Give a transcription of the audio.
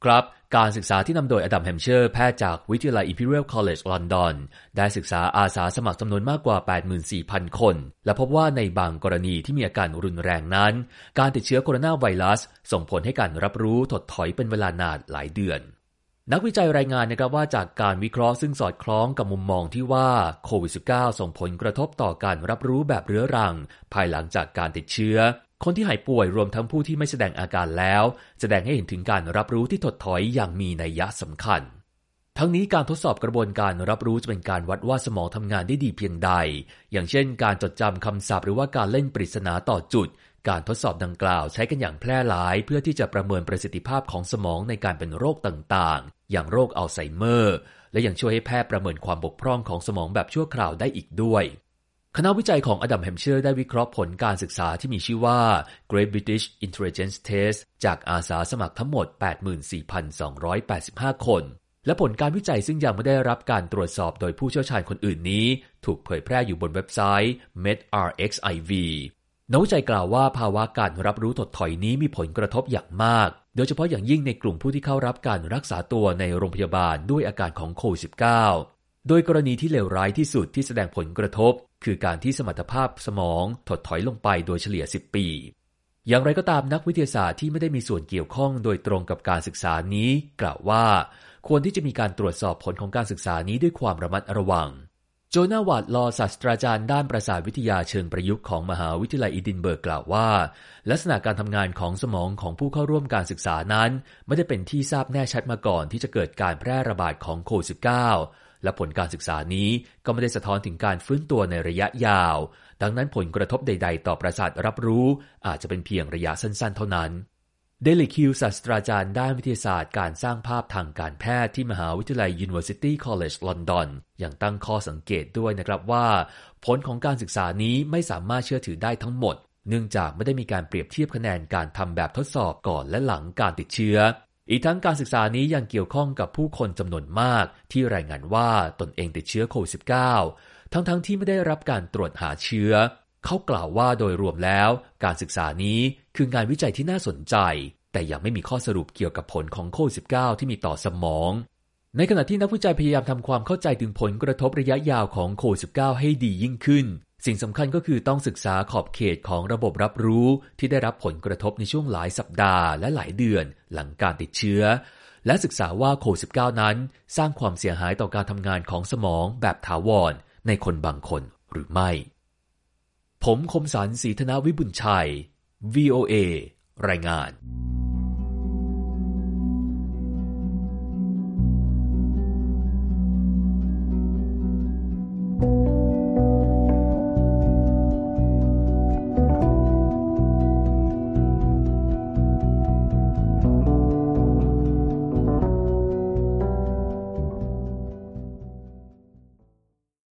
ครับการศึกษาที่นำโดยอดัมแฮมเชอร์แพทย์จากวิทยาลัย Imperial College London ได้ศึกษาอาสาสมัครจำนวนมากกว่า 84,000 คนและพบว่าในบางกรณีที่มีอาการรุนแรงนั้นการติดเชื้อโคโรนาไวรัสส่งผลให้การรับรู้ถดถอยเป็นเวลานานหลายเดือนนักวิจัยรายงานนะครับว่าจากการวิเคราะห์ซึ่งสอดคล้องกับมุมมองที่ว่าโควิด -19 ส่งผลกระทบต่อการรับรู้แบบเรื้อรังภายหลังจากการติดเชื้อคนที่หายป่วยรวมทั้งผู้ที่ไม่แสดงอาการแล้วแสดงให้เห็นถึงการรับรู้ที่ถดถอยอย่างมีนัยยะสำคัญทั้งนี้การทดสอบกระบวนการรับรู้จะเป็นการวัดว่าสมองทำงานได้ดีเพียงใดอย่างเช่นการจดจำคำศัพท์หรือว่าการเล่นปริศนาต่อจุดการทดสอบดังกล่าวใช้กันอย่างแพร่หลายเพื่อที่จะประเมินประสิทธิภาพของสมองในการเป็นโรคต่างๆอย่างโรคอัลไซเมอร์และยังช่วยให้แพทย์ประเมินความบกพร่องของสมองแบบชั่วคราวได้อีกด้วยคณะวิจัยของอดัมแฮมเชอร์ได้วิเคราะห์ผลการศึกษาที่มีชื่อว่า Great British Intelligence Test จากอาสาสมัครทั้งหมด 84,285 คนและผลการวิจัยซึ่งยังไม่ได้รับการตรวจสอบโดยผู้เชี่ยวชาญคนอื่นนี้ถูกเผยแพร่อยู่บนเว็บไซต์ medRxiv นักวิจัยกล่าวว่าภาวะการรับรู้ถดถอยนี้มีผลกระทบอย่างมากโดยเฉพาะอย่างยิ่งในกลุ่มผู้ที่เข้ารับการรักษาตัวในโรงพยาบาลด้วยอาการของโควิด -19 โดยกรณีที่เลวร้ายที่สุดที่แสดงผลกระทบคือการที่สมรรถภาพสมองถดถอยลงไปโดยเฉลี่ย 10 ปี อย่างไรก็ตามนักวิทยาศาสตร์ที่ไม่ได้มีส่วนเกี่ยวข้องโดยตรงกับการศึกษานี้กล่าวว่าควรที่จะมีการตรวจสอบผลของการศึกษานี้ด้วยความระมัดระวังโจนาห์ วาตลอศาสตราจารย์ด้านประสาทวิทยาเชิงประยุกต์ของมหาวิทยาลัยอิดินเบิร์กกล่าวว่าลักษณะการทำงานของสมองของผู้เข้าร่วมการศึกษานั้นไม่ได้เป็นที่ทราบแน่ชัดมาก่อนที่จะเกิดการแพร่ระบาดของโควิด -19 และผลการศึกษานี้ก็ไม่ได้สะท้อนถึงการฟื้นตัวในระยะยาวดังนั้นผลกระทบใดๆต่อประสาทรับรู้อาจจะเป็นเพียงระยะสั้นๆเท่านั้นเดลิคิวศาสตราจารย์ด้านวิทยาศาสตร์การสร้างภาพทางการแพทย์ที่มหาวิทยาลัย University College London ยังตั้งข้อสังเกตด้วยนะครับว่าผลของการศึกษานี้ไม่สามารถเชื่อถือได้ทั้งหมดเนื่องจากไม่ได้มีการเปรียบเทียบคะแนนการทำแบบทดสอบก่อนและหลังการติดเชื้ออีกทั้งการศึกษานี้ยังเกี่ยวข้องกับผู้คนจำนวนมากที่รายงานว่าตนเองติดเชื้อโควิด -19 ทั้งที่ไม่ได้รับการตรวจหาเชื้อเขากล่าวว่าโดยรวมแล้วการศึกษานี้คืองานวิจัยที่น่าสนใจแต่ยังไม่มีข้อสรุปเกี่ยวกับผลของโควิด -19 ที่มีต่อสมองในขณะที่นักวิจัยพยายามทำความเข้าใจถึงผลกระทบระยะยาวของโควิด -19 ให้ดียิ่งขึ้นสิ่งสำคัญก็คือต้องศึกษาขอบเขตของระบบรับรู้ที่ได้รับผลกระทบในช่วงหลายสัปดาห์และหลายเดือนหลังการติดเชื้อและศึกษาว่าโควิด -19 นั้นสร้างความเสียหายต่อการทำงานของสมองแบบถาวรในคนบางคนหรือไม่ผมคมสันต์ ศรีธนวิบุญชัย VOA รายงาน